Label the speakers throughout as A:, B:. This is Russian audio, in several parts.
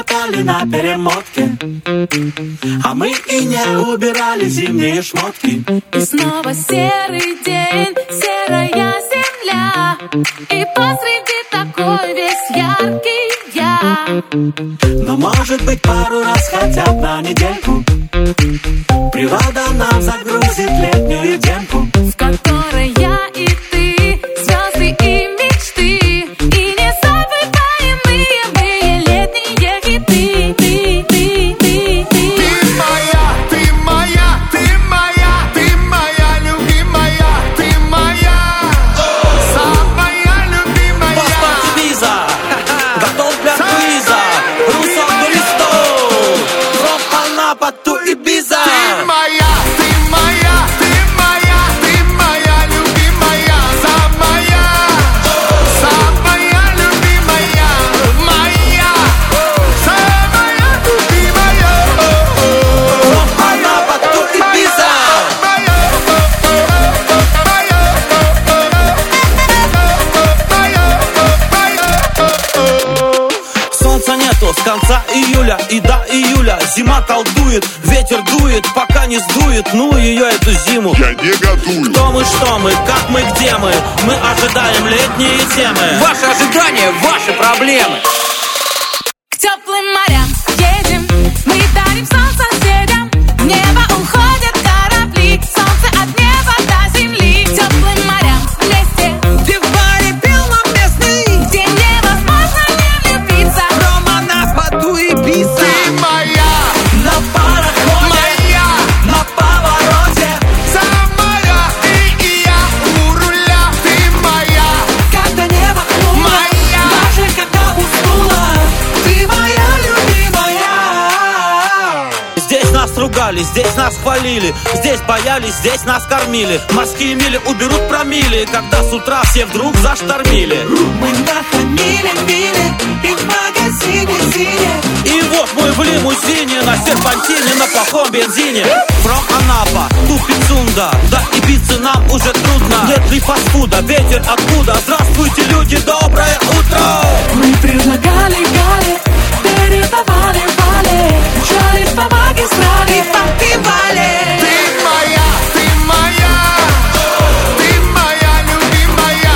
A: перемотали на перемотке, а мы и не убирали зимние шмотки.
B: И снова серый день, серая земля, и посреди такой весь яркий я.
A: Но может быть пару раз хотя бы на недельку природа нам загрузит летнюю демку,
B: в которой я и ты, звезды и мечты, и незабываемые летние хиты.
C: Ты моя, ты моя, ты моя, ты моя любимая, ты моя, самая любимая.
A: Паспорт виза, готов для квиза, Руслан Туристов, from Анапа to Ibiza.
C: Ты моя, ты моя, ты моя, ты моя любимая, самая любимая, моя, самая любимая.
A: From Анапа to Ibiza. Солнца нету с конца июля и до июля. Зима колдует, ветер дует, пока не сдует, ну ее эту зиму.
C: Я негодую.
A: Кто мы, что мы, как мы, где мы? Мы ожидаем летние темы.
D: Ваши ожидания, ваши проблемы.
B: К теплым морям едем, мы дарим солнце соседям. В небо уходят корабли, солнце от неба до земли. К теплым морям вместе,
D: Ты в баре пил нам местный,
B: где невозможно не влюбиться.
D: From Анапа to Ibiza.
C: Ты моя,
A: На пароходе,
C: моя,
A: на повороте,
C: самая, ты и я у руля. Ты моя,
A: когда небо хмуро,
C: моя.
A: даже когда уснула, ты моя любимая. Здесь нас ругали, здесь нас хвалили, здесь боялись, здесь нас кормили. Морские мили уберут промили, когда с утра все вдруг заштормили. Мы нахамили, мили, и в магазине сине. И вот мы в лимузине, на серпантине, на плохом бензине. From Анапа, Пицунда, до Ибицы нам уже трудно. Нет ли фастфуда, ветер откуда? Здравствуйте, люди, доброе утро. Мы предлагали Гали, передавали Вали, мчались по магистрали и попивали.
C: Ты моя, ты моя, ты моя любимая,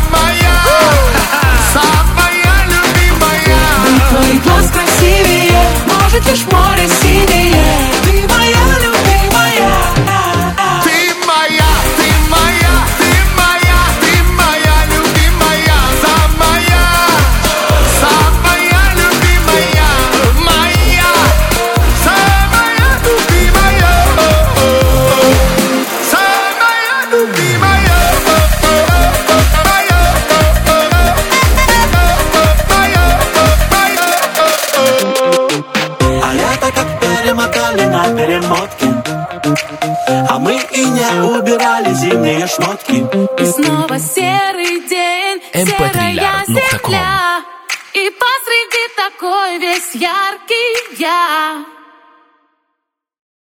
C: самая любимая.
A: Твой глаз красивее, может лишь море синее. Ты моя любимая.
C: Ты моя, ты моя, ты моя, ты моя любимая, самая любимая, моя, самая любимая, самая любимая.
A: А лето как перемотали на перемотке, а мы и не убирали зимние шмотки.
B: и снова серый день, серая земля, и посреди такой весь яркий я.